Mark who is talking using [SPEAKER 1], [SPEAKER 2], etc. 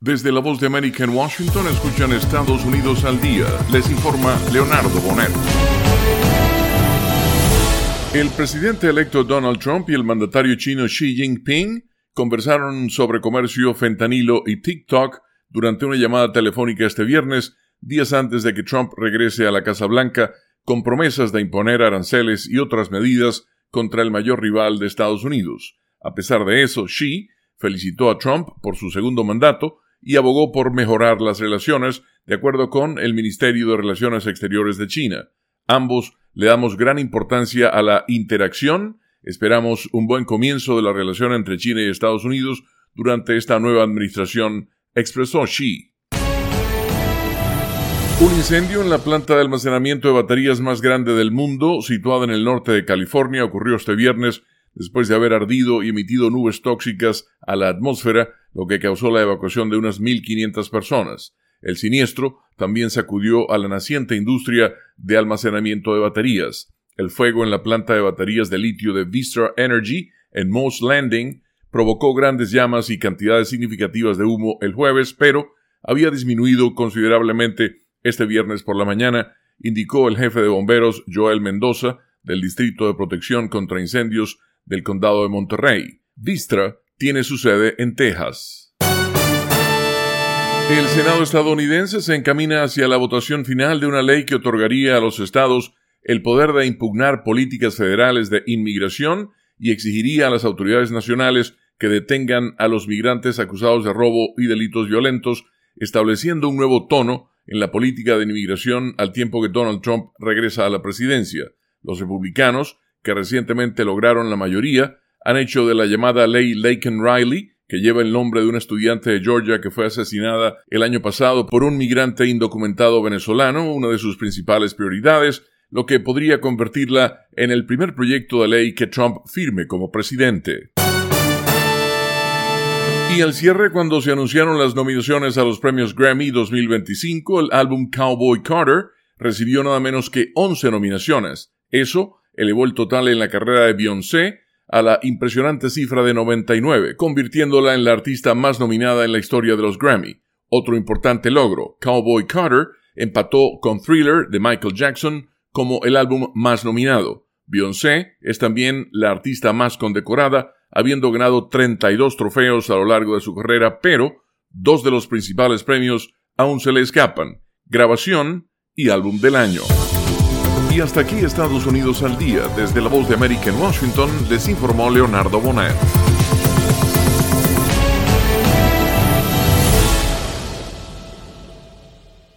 [SPEAKER 1] Desde la Voz de América en Washington escuchan Estados Unidos al día. Les informa Leonardo Bonet. El presidente electo Donald Trump y el mandatario chino Xi Jinping conversaron sobre comercio, fentanilo y TikTok durante una llamada telefónica este viernes, días antes de que Trump regrese a la Casa Blanca con promesas de imponer aranceles y otras medidas contra el mayor rival de Estados Unidos. A pesar de eso, Xi felicitó a Trump por su segundo mandato y abogó por mejorar las relaciones, de acuerdo con el Ministerio de Relaciones Exteriores de China. Ambos le damos gran importancia a la interacción. Esperamos un buen comienzo de la relación entre China y Estados Unidos durante esta nueva administración, expresó Xi. Un incendio en la planta de almacenamiento de baterías más grande del mundo, situada en el norte de California, ocurrió este viernes después de haber ardido y emitido nubes tóxicas a la atmósfera, lo que causó la evacuación de unas 1.500 personas. El siniestro también sacudió a la naciente industria de almacenamiento de baterías. El fuego en la planta de baterías de litio de Vistra Energy en Moss Landing provocó grandes llamas y cantidades significativas de humo el jueves, pero había disminuido considerablemente este viernes por la mañana, indicó el jefe de bomberos Joel Mendoza del Distrito de Protección contra Incendios del Condado de Monterrey. Vistra tiene su sede en Texas. El Senado estadounidense se encamina hacia la votación final de una ley que otorgaría a los estados el poder de impugnar políticas federales de inmigración y exigiría a las autoridades nacionales que detengan a los migrantes acusados de robo y delitos violentos, estableciendo un nuevo tono en la política de inmigración al tiempo que Donald Trump regresa a la presidencia. Los republicanos, que recientemente lograron la mayoría, han hecho de la llamada ley Laken-Riley, que lleva el nombre de una estudiante de Georgia que fue asesinada el año pasado por un migrante indocumentado venezolano, una de sus principales prioridades, lo que podría convertirla en el primer proyecto de ley que Trump firme como presidente. Y al cierre, cuando se anunciaron las nominaciones a los premios Grammy 2025, el álbum Cowboy Carter recibió nada menos que 11 nominaciones. Eso elevó el total en la carrera de Beyoncé a la impresionante cifra de 99, convirtiéndola en la artista más nominada en la historia de los Grammy. Otro importante logro, Cowboy Carter empató con Thriller de Michael Jackson como el álbum más nominado. Beyoncé es también la artista más condecorada, habiendo ganado 32 trofeos a lo largo de su carrera, pero dos de los principales premios aún se le escapan: grabación y álbum del año. Y hasta aquí Estados Unidos al día. Desde la Voz de América en Washington les informó Leonardo Bonet.